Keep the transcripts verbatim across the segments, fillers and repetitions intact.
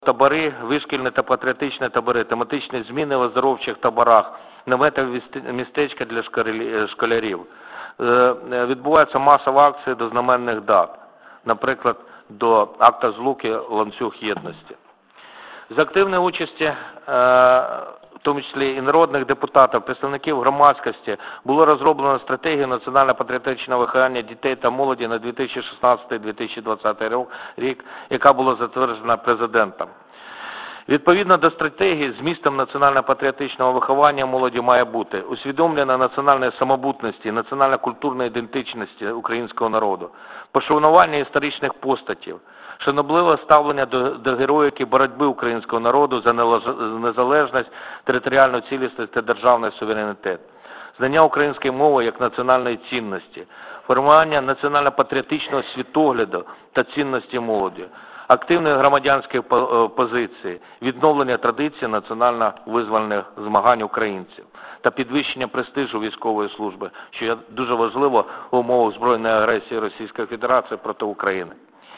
Табори, вишкільні та патріотичні табори, тематичні зміни в оздоровчих таборах, наметові містечка для школярів. Відбувається масова акція до знаменних дат, наприклад, до акта злуки «Ланцюг єдності». З активної участі, в тому числі і народних депутатів, представників громадськості, було розроблено стратегію національно-патріотичного виховання дітей та молоді на дві тисячі шістнадцятий - дві тисячі двадцятий рік, яка була затверджена президентом. Відповідно до стратегії, змістом національно-патріотичного виховання молоді має бути усвідомлення національної самобутності, національно-культурної ідентичності українського народу, пошанування історичних постатів, шанобливе ставлення до, до героїки боротьби українського народу за незалежність, територіальну цілісність та державний суверенітет, знання української мови як національної цінності, формування національно-патріотичного світогляду та цінності молоді, активної громадянської позиції, відновлення традицій національно-визвольних змагань українців та підвищення престижу військової служби, що є дуже важливо в умовах збройної агресії Російської Федерації проти України.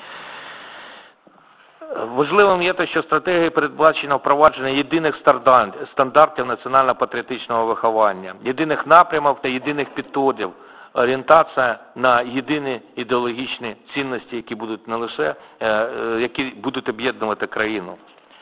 Важливим є те, що стратегією передбачено впровадження єдиних стандартів національно-патріотичного виховання, єдиних напрямів та єдиних підходів, орієнтація на єдині ідеологічні цінності, які будуть не лише, які будуть об'єднувати країну.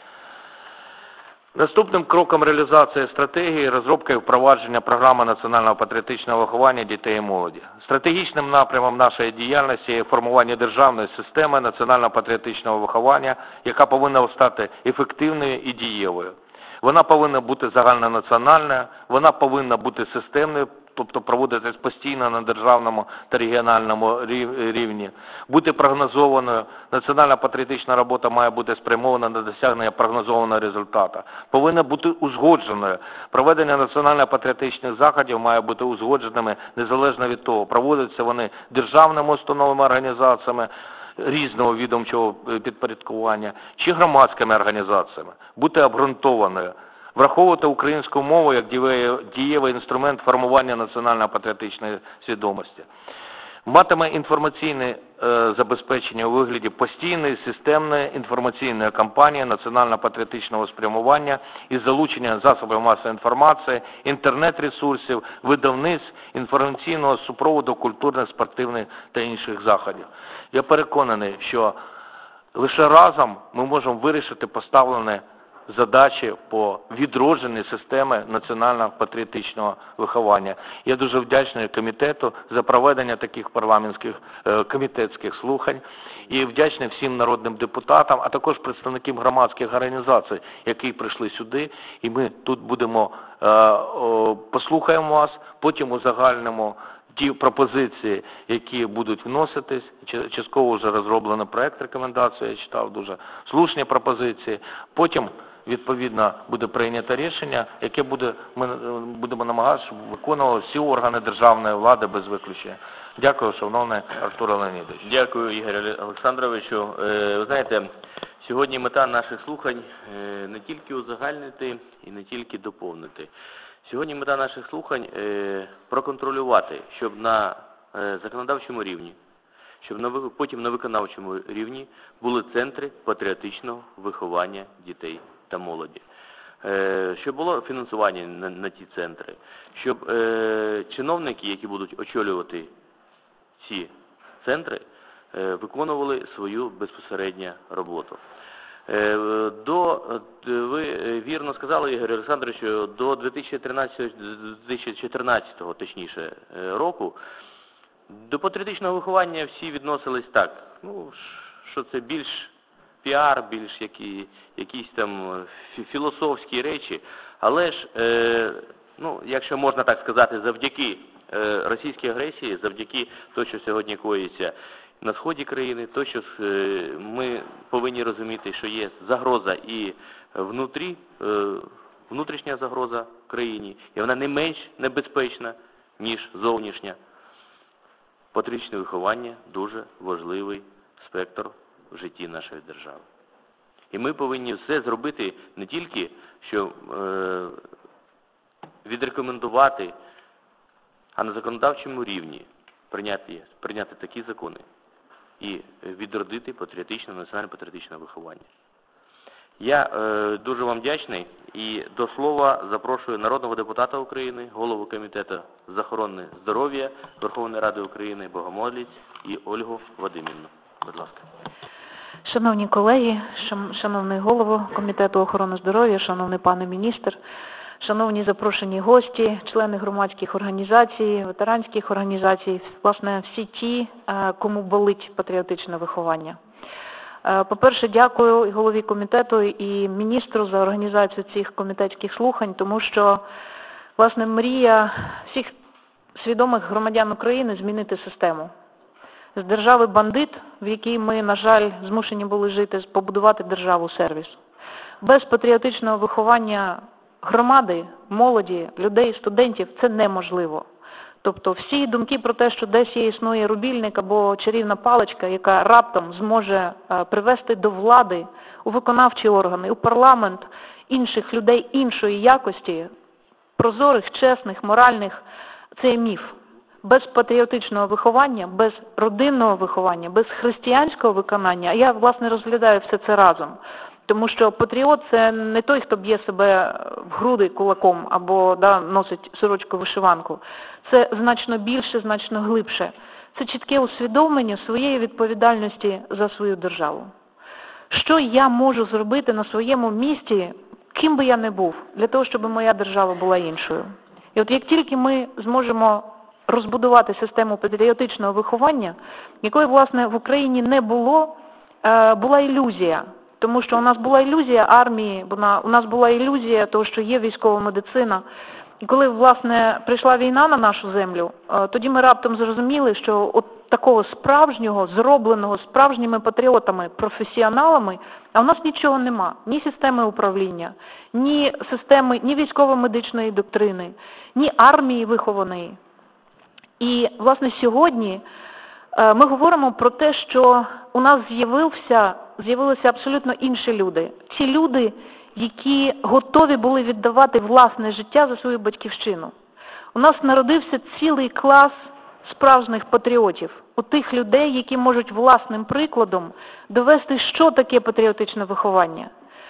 Наступним кроком реалізації стратегії – розробка і впровадження програми національного патріотичного виховання дітей і молоді. Стратегічним напрямом нашої діяльності є формування державної системи національно-патріотичного виховання, яка повинна стати ефективною і дієвою. Вона повинна бути загальнонаціональною, вона повинна бути системною, тобто проводитись постійно на державному та регіональному рівні, бути прогнозованою. Національно-патріотична робота має бути спрямована на досягнення прогнозованого результату. Повинна бути узгодженою. Проведення національно-патріотичних заходів має бути узгодженими незалежно від того, проводяться вони державними установами, організаціями різного відомчого підпорядкування чи громадськими організаціями. Бути обґрунтованою. Враховувати українську мову як дієвий інструмент формування національно-патріотичної свідомості. Матиме інформаційне е, забезпечення у вигляді постійної системної інформаційної кампанії національно-патріотичного спрямування із залученням засобів масової інформації, інтернет-ресурсів, видавництв, інформаційного супроводу культурних, спортивних та інших заходів. Я переконаний, що лише разом ми можемо вирішити поставлені задачі по відродженню системи національно-патріотичного виховання. Я дуже вдячний комітету за проведення таких парламентських е, комітетських слухань і вдячний всім народним депутатам, а також представникам громадських організацій, які прийшли сюди, і ми тут будемо, е, о, послухаємо вас, потім узагальнимо ті пропозиції, які будуть вноситись, частково вже розроблено проект рекомендацій, я читав дуже слушні пропозиції, потім відповідно буде прийнято рішення, яке буде, ми будемо намагатися, щоб виконували всі органи державної влади без виключення. Дякую, шановний Артур Леонідович. Дякую, Ігор Олександровичу. Ви знаєте, сьогодні мета наших слухань не тільки узагальнити і не тільки доповнити. Сьогодні мета наших слухань проконтролювати, щоб на законодавчому рівні, щоб на, потім на виконавчому рівні були центри патріотичного виховання дітей та молоді. Е, щоб було фінансування на, на ті центри, щоб е, чиновники, які будуть очолювати ці центри, е, виконували свою безпосередню роботу. Е, до, ви вірно сказали, Ігор Олександрович, що до дві тисячі тринадцятого - дві тисячі чотирнадцятого, точніше, року до патріотичного виховання всі відносились так, ну, що це більш піар, більш які, якісь там філософські речі, але ж, е, ну, якщо можна так сказати, завдяки е, російській агресії, завдяки тому, що сьогодні коїться на сході країни, то, що е, ми повинні розуміти, що є загроза і внутрі, е, внутрішня загроза в країні, і вона не менш небезпечна, ніж зовнішня. Патріотичне виховання – дуже важливий спектр в житті нашої держави. І ми повинні все зробити не тільки, щоб е, відрекомендувати, а на законодавчому рівні прийняти, прийняти такі закони і відродити патріотичне, національно-патріотичне виховання. Я е, дуже вам вдячний і до слова запрошую народного депутата України, голову Комітету з охорони здоров'я Верховної Ради України Богомолець і Ольгу Вадимівну. Будь ласка. Шановні колеги, шановний голово Комітету охорони здоров'я, шановний пане міністр, шановні запрошені гості, члени громадських організацій, ветеранських організацій, власне, всі ті, кому болить патріотичне виховання. По-перше, дякую і голові комітету, і міністру за організацію цих комітетських слухань, тому що, власне, мрія всіх свідомих громадян України змінити систему. З держави бандит, в якій ми, на жаль, змушені були жити, побудувати державу-сервіс. Без патріотичного виховання громади, молоді, людей, студентів це неможливо. Тобто всі думки про те, що десь є існує рубільник або чарівна паличка, яка раптом зможе привести до влади у виконавчі органи, у парламент інших людей іншої якості, прозорих, чесних, моральних, це є міф. Без патріотичного виховання, без родинного виховання, без християнського виконання, а я, власне, розглядаю все це разом. Тому що патріот – це не той, хто б'є себе в груди кулаком або да, носить сорочку-вишиванку. Це значно більше, значно глибше. Це чітке усвідомлення своєї відповідальності за свою державу. Що я можу зробити на своєму місці, ким би я не був, для того, щоб моя держава була іншою. І от як тільки ми зможемо розбудувати систему патріотичного виховання, якої, власне, в Україні не було, була ілюзія. Тому що у нас була ілюзія армії, у нас була ілюзія того, що є військова медицина. І коли, власне, прийшла війна на нашу землю, тоді ми раптом зрозуміли, що от такого справжнього, зробленого справжніми патріотами, професіоналами, а у нас нічого нема. Ні системи управління, ні системи, ні військово-медичної доктрини, ні армії вихованої. І, власне, сьогодні ми говоримо про те, що у нас з'явився, з'явилися абсолютно інші люди. Ті люди, які готові були віддавати власне життя за свою батьківщину. У нас народився цілий клас справжніх патріотів. У тих людей, які можуть власним прикладом довести, що таке патріотичне виховання.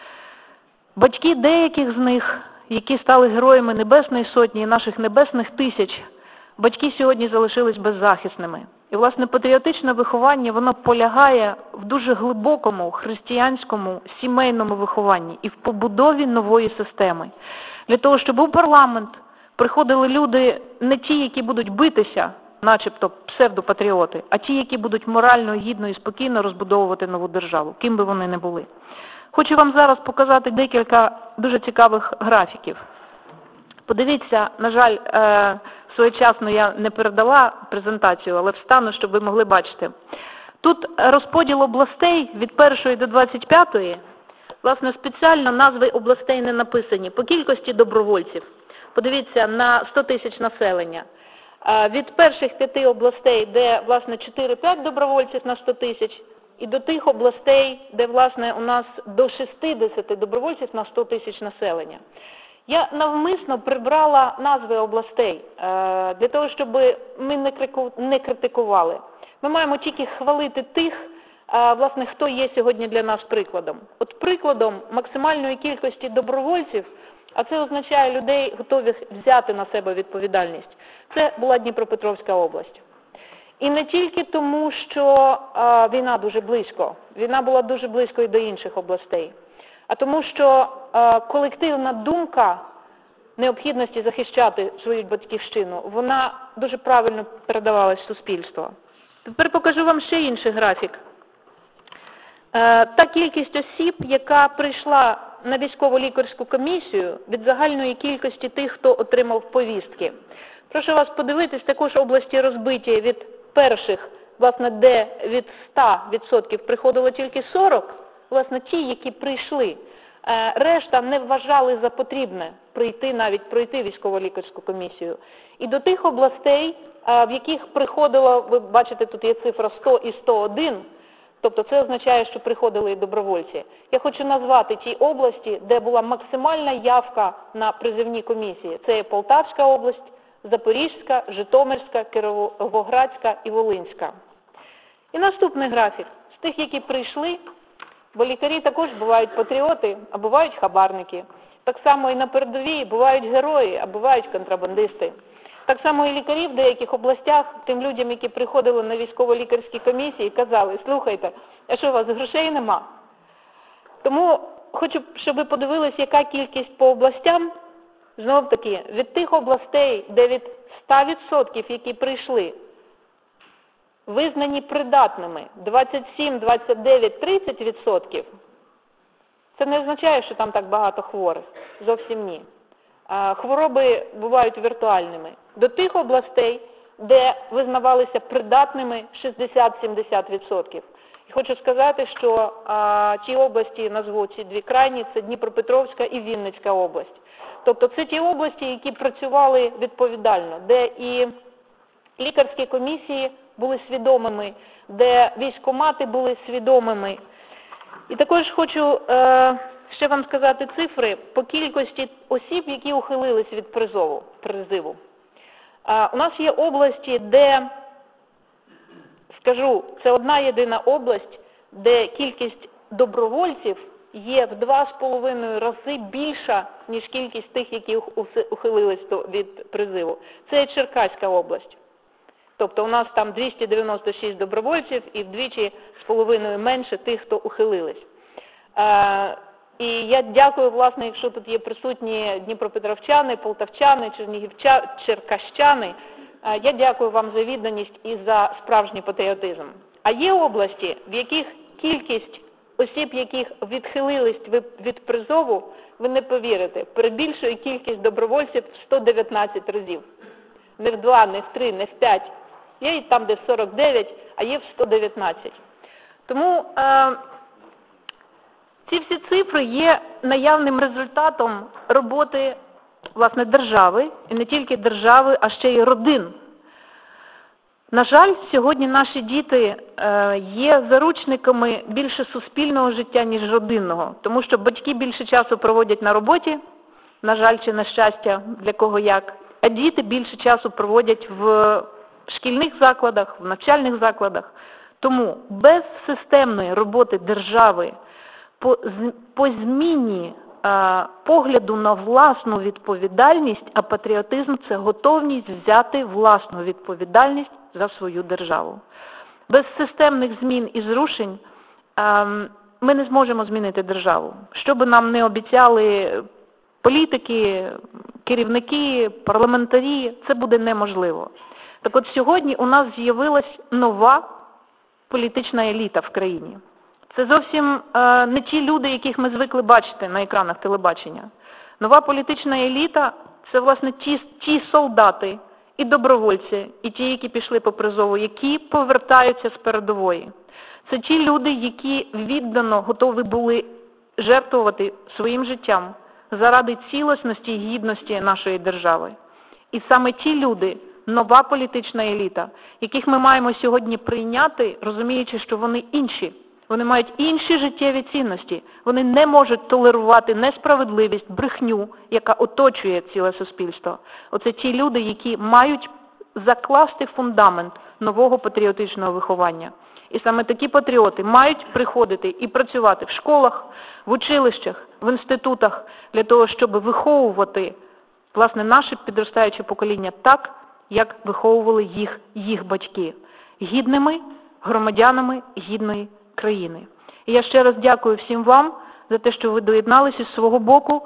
Батьки деяких з них, які стали героями Небесної Сотні і наших небесних тисяч, батьки сьогодні залишились беззахисними. І, власне, патріотичне виховання, воно полягає в дуже глибокому християнському сімейному вихованні і в побудові нової системи. Для того, щоб у парламент приходили люди не ті, які будуть битися, начебто псевдопатріоти, а ті, які будуть морально, гідно і спокійно розбудовувати нову державу, ким би вони не були. Хочу вам зараз показати декілька дуже цікавих графіків. Подивіться, на жаль, своєчасно я не передала презентацію, але встану, щоб ви могли бачити. Тут розподіл областей від першої до двадцять п'ятої, власне, спеціально назви областей не написані, по кількості добровольців. Подивіться, на сто тисяч населення. Від перших п'яти областей, де, власне, чотири-п'ять добровольців на сто тисяч, і до тих областей, де, власне, у нас до шістдесят добровольців на сто тисяч населення. Я навмисно прибрала назви областей, для того, щоб ми не критикували. Ми маємо тільки хвалити тих, власне, хто є сьогодні для нас прикладом. От прикладом максимальної кількості добровольців, а це означає людей, готових взяти на себе відповідальність, це була Дніпропетровська область. І не тільки тому, що війна дуже близько, війна була дуже близько і до інших областей, а тому, що е, колективна думка необхідності захищати свою батьківщину, вона дуже правильно передавалась в суспільство. Тепер покажу вам ще інший графік. Е, та кількість осіб, яка прийшла на військово-лікарську комісію від загальної кількості тих, хто отримав повістки. Прошу вас подивитись, також області розбиті від перших, власне, де від ста відсотків приходило тільки сорок, власне, ті, які прийшли. Решта не вважали за потрібне прийти, навіть пройти військово-лікарську комісію. І до тих областей, в яких приходило, ви бачите, тут є цифра сто і сто один, тобто це означає, що приходили і добровольці. Я хочу назвати ті області, де була максимальна явка на призивні комісії. Це є Полтавська область, Запорізька, Житомирська, Кіровоградська і Волинська. І наступний графік. З тих, які прийшли, Бо лікарі також бувають патріоти, а бувають хабарники. Так само і на передовій бувають герої, а бувають контрабандисти. Так само і лікарі в деяких областях тим людям, які приходили на військово-лікарські комісії, казали: слухайте, а що у вас грошей нема? Тому хочу, щоб ви подивились, яка кількість по областям. Знов таки, від тих областей, де від ста відсотків, які прийшли, визнані придатними двадцять сім, двадцять дев'ять, тридцять відсотків, це не означає, що там так багато хворих. Зовсім ні. Хвороби бувають віртуальними. До тих областей, де визнавалися придатними шістдесят-сімдесят відсотків. І хочу сказати, що а, ті області, назву ці дві крайні, це Дніпропетровська і Вінницька область. Тобто це ті області, які працювали відповідально, де і лікарські комісії були свідомими, де військкомати були свідомими. І також хочу е, ще вам сказати цифри по кількості осіб, які ухилились від призову, призиву. Е, у нас є області, де, скажу, це одна єдина область, де кількість добровольців є в два з половиною рази більша, ніж кількість тих, які ухилились від призиву. Це Черкаська область. Тобто у нас там двісті дев'яносто шість добровольців і вдвічі з половиною менше тих, хто ухилились. Е, і я дякую, власне, якщо тут є присутні дніпропетровчани, полтавчани, чернігівчани, черкащани, е, я дякую вам за відданість і за справжній патріотизм. А є області, в яких кількість осіб, яких відхилились від призову, ви не повірите, перебільшує кількість добровольців в сто дев'ятнадцять разів. Не в два, не в три, не в п'ять. Є і там, де сорок дев'ять, а є в сто дев'ятнадцять. Тому е, ці всі цифри є наявним результатом роботи, власне, держави, і не тільки держави, а ще й родин. На жаль, сьогодні наші діти е, є заручниками більше суспільного життя, ніж родинного, тому що батьки більше часу проводять на роботі, на жаль, чи на щастя, для кого як, а діти більше часу проводять в шкільних закладах, в навчальних закладах. Тому без системної роботи держави по, по зміні а, погляду на власну відповідальність, а патріотизм – це готовність взяти власну відповідальність за свою державу. Без системних змін і зрушень а, ми не зможемо змінити державу. Що би нам не обіцяли політики, керівники, парламентарі, це буде неможливо. Так от сьогодні у нас з'явилась нова політична еліта в країні. Це зовсім е, не ті люди, яких ми звикли бачити на екранах телебачення. Нова політична еліта – це, власне, ті, ті солдати і добровольці, і ті, які пішли по призову, які повертаються з передової. Це ті люди, які віддано готові були жертвувати своїм життям заради цілісності і гідності нашої держави. І саме ті люди, нова політична еліта, яких ми маємо сьогодні прийняти, розуміючи, що вони інші. Вони мають інші життєві цінності. Вони не можуть толерувати несправедливість, брехню, яка оточує ціле суспільство. Оце ті люди, які мають закласти фундамент нового патріотичного виховання. І саме такі патріоти мають приходити і працювати в школах, в училищах, в інститутах, для того, щоб виховувати, власне, наше підростаюче покоління так, як виховували їх їх батьки, гідними громадянами гідної країни. І я ще раз дякую всім вам за те, що ви доєдналися з свого боку.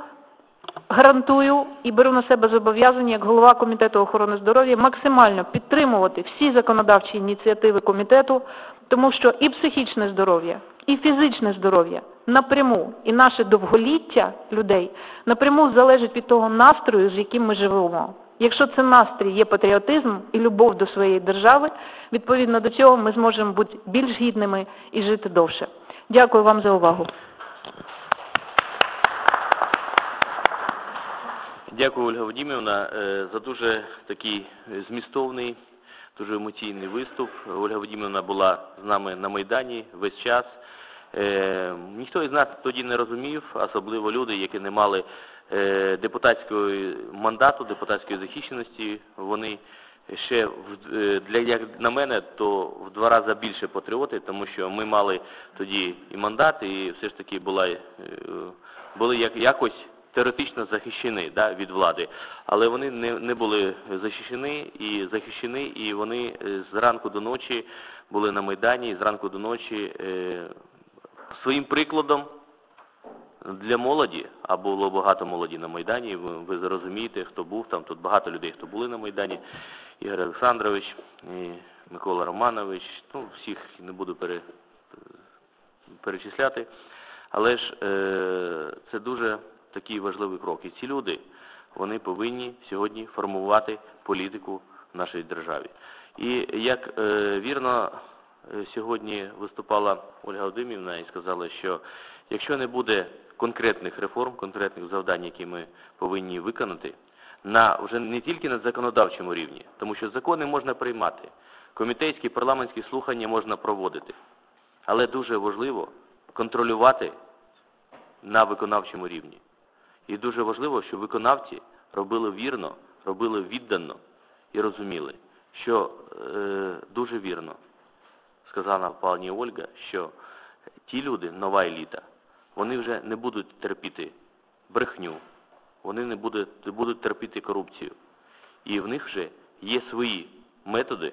Гарантую і беру на себе зобов'язання як голова Комітету охорони здоров'я максимально підтримувати всі законодавчі ініціативи комітету, тому що і психічне здоров'я, і фізичне здоров'я напряму, і наше довголіття людей напряму залежить від того настрою, з яким ми живемо. Якщо це настрій є патріотизм і любов до своєї держави, відповідно до цього ми зможемо бути більш гідними і жити довше. Дякую вам за увагу. Дякую, Ольга Вадимівна, за дуже такий змістовний, дуже емоційний виступ. Ольга Вадимівна була з нами на Майдані весь час. Ніхто із нас тоді не розумів, особливо люди, які не мали депутатського мандату, депутатської захищеності, вони ще, в- е, для, як на мене, то в два рази більше патріоти, тому що ми мали тоді і мандат, і все ж таки була, е, були як, якось теоретично захищені, да, від влади, але вони не, не були захищені і захищені, і вони е, зранку до ночі були на Майдані, і зранку до ночі е, своїм прикладом для молоді, а було багато молоді на Майдані, ви, ви зрозумієте, хто був там, тут багато людей, хто були на Майдані, Ігор Олександрович, і Микола Романович, ну, всіх не буду пере, перечисляти, але ж е, це дуже такий важливий крок. І ці люди, вони повинні сьогодні формувати політику в нашій державі. І як е, вірно е, сьогодні виступала Ольга Володимирівна і сказала, що якщо не буде конкретних реформ, конкретних завдань, які ми повинні виконати, на, вже не тільки на законодавчому рівні, тому що закони можна приймати, комітетські, парламентські слухання можна проводити, але дуже важливо контролювати на виконавчому рівні. І дуже важливо, щоб виконавці робили вірно, робили віддано і розуміли, що е, дуже вірно сказала пані Ольга, що ті люди, нова еліта, вони вже не будуть терпіти брехню, вони не будуть, не будуть терпіти корупцію. І в них вже є свої методи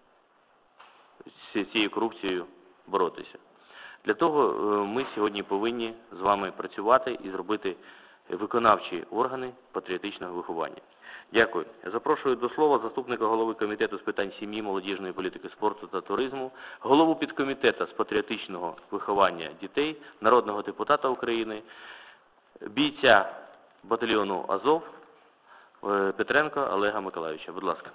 з цією корупцією боротися. Для того ми сьогодні повинні з вами працювати і зробити виконавчі органи патріотичного виховання. Дякую. Я запрошую до слова заступника голови Комітету з питань сім'ї, молодіжної політики, спорту та туризму, голову підкомітету з патріотичного виховання дітей, народного депутата України, бійця батальйону Азов Петренка Олега Миколайовича. Будь ласка.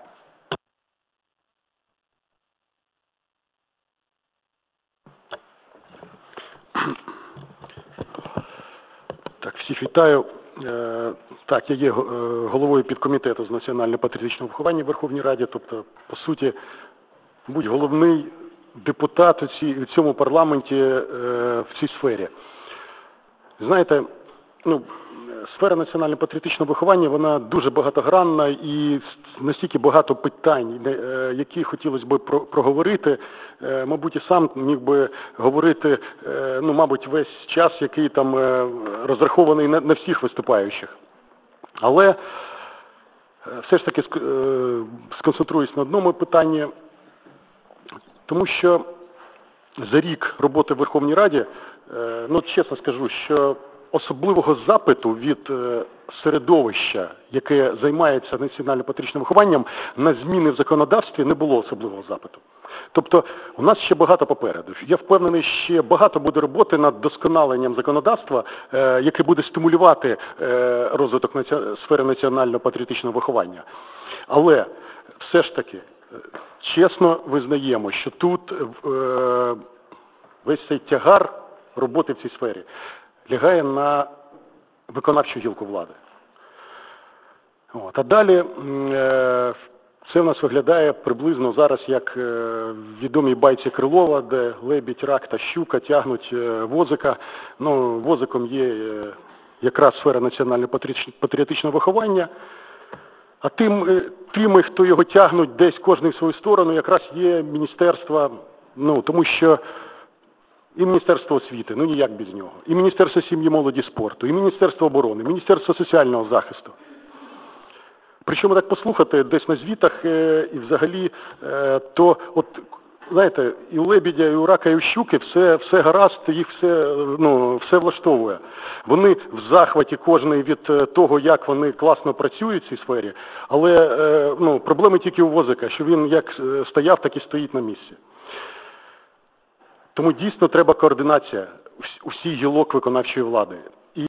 Так, всіх вітаю. Так, я є головою підкомітету з національно-патріотичного виховання в Верховній Раді, тобто, по суті, будь головний депутат у, цій, у цьому парламенті в цій сфері. Знаєте, ну, сфера національно-патріотичного виховання, вона дуже багатогранна і настільки багато питань, які хотілося б проговорити. Мабуть, і сам міг би говорити, ну, мабуть, весь час, який там розрахований на, на всіх виступаючих. Але все ж таки сконцентруюсь на одному питанні, тому що за рік роботи в Верховній Раді, ну, чесно скажу, що особливого запиту від середовища, яке займається національно-патріотичним вихованням, на зміни в законодавстві не було особливого запиту. Тобто у нас ще багато попереду. Я впевнений, ще багато буде роботи над досконаленням законодавства, яке буде стимулювати розвиток наці... сфери національно-патріотичного виховання. Але все ж таки, чесно визнаємо, що тут весь цей тягар роботи в цій сфері лягає на виконавчу гілку влади. От. А далі це в нас виглядає приблизно зараз як в відомій байці Крилова, де лебідь, рак та щука тягнуть возика. Ну, возиком є якраз сфера національно-патріотичного виховання, а тим, тими, хто його тягнуть десь кожний в свою сторону, якраз є міністерства, ну, тому що і Міністерство освіти, ну ніяк без нього, і Міністерство сім'ї, молоді, спорту, і Міністерство оборони, Міністерство соціального захисту. Причому так послухати десь на звітах е, і взагалі, е, то от, знаєте, і у лебідя, і у рака, і у щуки все, все гаразд, їх все, ну, все влаштовує. Вони в захваті кожний від того, як вони класно працюють в цій сфері, але е, ну, проблеми тільки у возика, що він як стояв, так і стоїть на місці. Тому дійсно треба координація усіх гілок виконавчої влади.